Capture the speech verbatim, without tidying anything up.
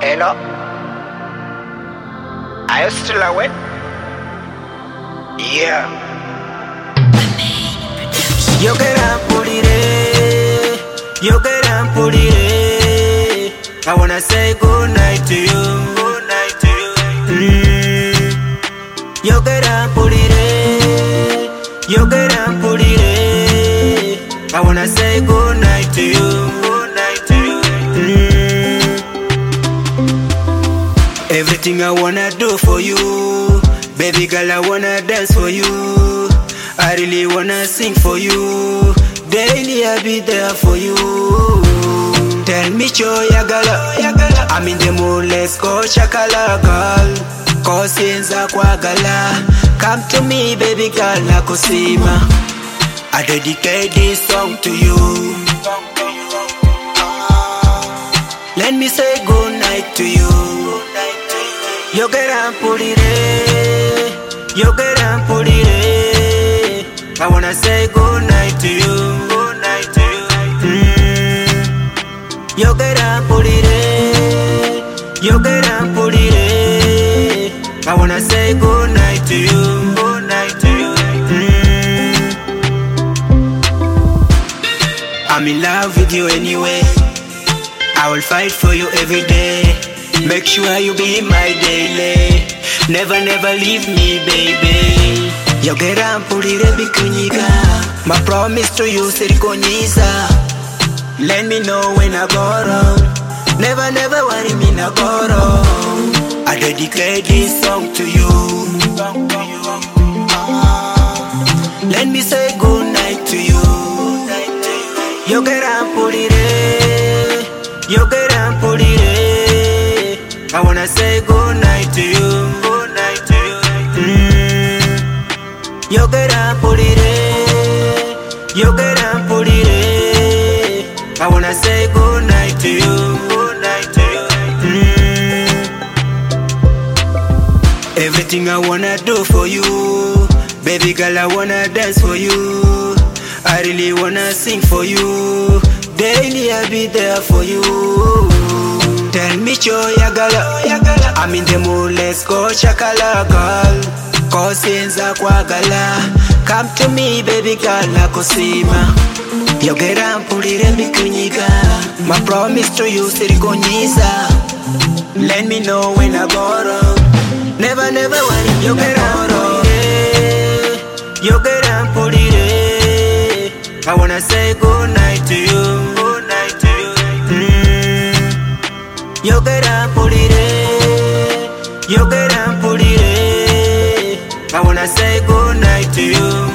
Hello? Are you still awake? Yeah. Yo quería pulire, yo quería pulire. I wanna say good night to you, good night to you. Mm. Yo quería pulire, yo quería pulire. I wanna say good night to you, good night to you. Mm. Everything I wanna do for you, baby girl, I wanna dance for you. I really wanna sing for you. Daily I be there for you. Tell me cho ya gala, I'm in the mood, let's go shakala girl. Kosinza kwa gala, come to me baby girl nakosima. I dedicate this song to you. Let me say good night to you. Yo quería pulire, yo quería pulire. I wanna say good night to you, good night to you. Mm. Yo quería pulire, yo quería pulire. I wanna say good night to you, good night to you. Mm. I'm in love with you anyway. I will fight for you every day. Make sure you be my daily. Never, never leave me, baby. Yo quería pulire bikunyiga. My promise to you sirikonyiza. Let me know when I go wrong. Never, never worry me na go wrong. I dedicate this song to you. Let me say good night to you. Yo quería pulire, yo quería pulire. I wanna say good night to you, good night to you. Mm. Yo quería pulire, yo quería pulire. I wanna say good night to you, good night to you. Mm. Everything I wanna do for you, baby girl, I wanna dance for you. I really wanna sing for you. Daily I be there for you. Tell me cho ya gala, I'm in the mood, let's go shakala girl. Kosinza kwa gala, come to me baby girl nakosima. Yo quería pulire bikunyiga. My promise to you sirikonyiza. Let me know when I go wrong. Never, never worry, yo quería pulire, yo quería pulire. I wanna say good night to you, good night to you. Mm. Yo quería pulire, yo quería pulire. I wanna say good night to you.